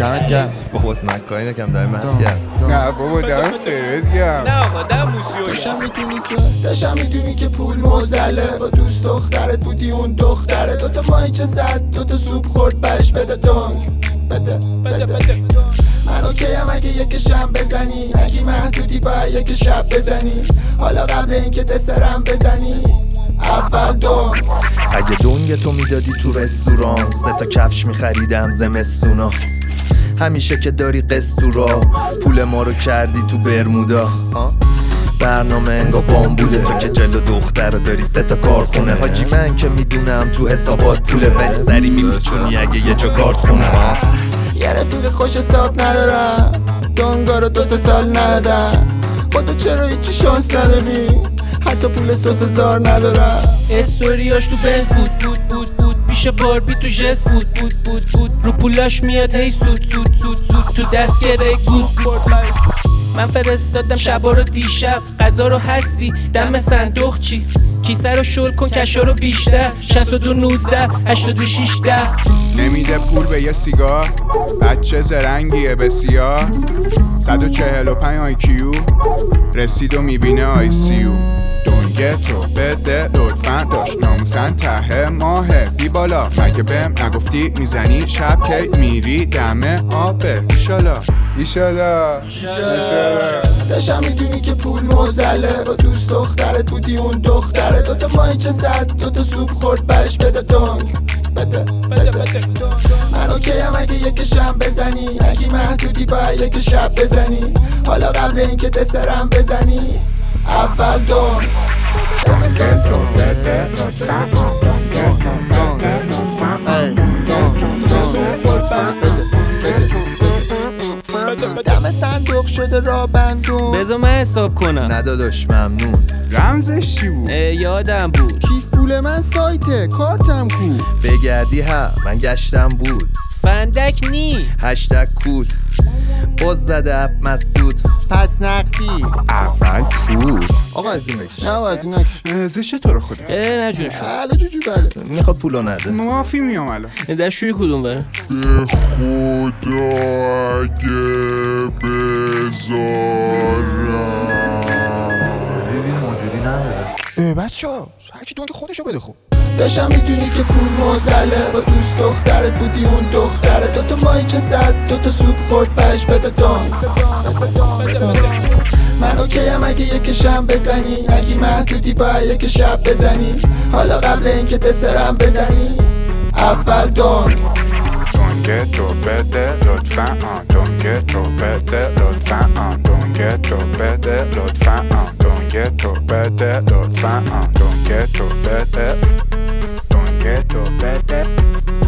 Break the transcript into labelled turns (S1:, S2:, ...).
S1: دمت گرم.
S2: بابا من کاری نکردم دمت گرم.
S3: نه بابا دمت خیرت گرم.
S4: نه آقا دم موسیو
S1: داشتم میدونی که پول موزله، با دوست دخترت بودی اون دختره، دوتا مایچه زد دوتا سوپ خورد بهش بده دونگ بده. من اوکیم اگه یکشم بزنی، اگه محدودی باید یک شب بزنی، حالا قبل اینکه دسرم بزنی اول دونگ.
S2: اگه دونگ تو میدادی تو رستوران، 3 کفش میخریدم زمستونا. همیشه که داری قستورا، پول ما رو کردی تو برمودا. برنامه انگا بامبوله، تو که جلو دختر داری 3 کارخونه. حاجی من که میدونم تو حسابات پوله، ولی سری میپیچونی اگه یه جا کارت خونه.
S1: یه رفیق خوش حساب ندارم، دونگا رو 2-3 سال ندادم. خدا چرا هیچی شانس نداری، حتی پول سس هزار ندارم.
S4: استوریاش تو بنز بود پیش باربی تو جس بود رو پولاش میاد هی سود تو دست گره گود. من فرستادم شبا رو دیشب، غذا رو هستی دم صندوق چی، کیسه رو شل کن کشا رو بیشتر، 62 19 86 10.
S3: نمیده پول به یه سیگار، بچه زرنگیه بسیار. 145 آیکیو رسید و میبینه آیسیو. دونگه تو بده لطفا، داشت ناموسن ته ماهه بی بالا. مگه بهم نگفتی میزنی شب که میری دم آبه؟ ایشالا
S1: داشتم میدونی که پول موزله، با دوست دخترت بودی اون دختره، دوتا مایچه زد دوتا سوپ خورد بهش بده دونگ بده. من اوکیم اگه یکشم بزنی، اگه محدودی باید یک شب بزنی، حالا قبل اینکه دسرم بزنی اول دونگ. دم صندوق شده را بندون.
S4: بذار من حساب کنم.
S2: نداداش ممنون.
S3: رمزش چی بود؟
S4: یادم بود.
S1: کیف پول من سایته، کارتم کو.
S2: بگردی ها من گشتم بود.
S4: فندک نی
S2: هشتگ کود باز زده اپ مسدود.
S1: پس نقدی
S3: اول پول.
S2: آقا از این بکش.
S1: نه باید این نکش.
S3: زشه تو رو خدا.
S4: نه جون شو
S1: بله جوجو بله.
S2: میخواد پولو نده.
S3: معافی میام الان.
S4: دستشوی کدوم بره؟
S5: خدا اگه بذارم
S2: دیدین موجودی نداره.
S1: بچه ها هرکی دونگ خودشو بده. خوب داشتم میدونی که پول موزله، با دوست دخترت بودی اون دختره، دوتا مایچه زد دوتا سوپ خورد بهش بده دونگ. من اوکیم اگه یکشم بزنی، اگه محدودی باید یک شب بزنی، حالا قبل اینکه دسرم بزنی اول دونگ.
S3: دونگه تو بده لطفا، دونگه تو بده لطفا، دونگه تو بده لطفا، دونگه تو بده لطفا، دونگه تو بده، دونگه تو بده.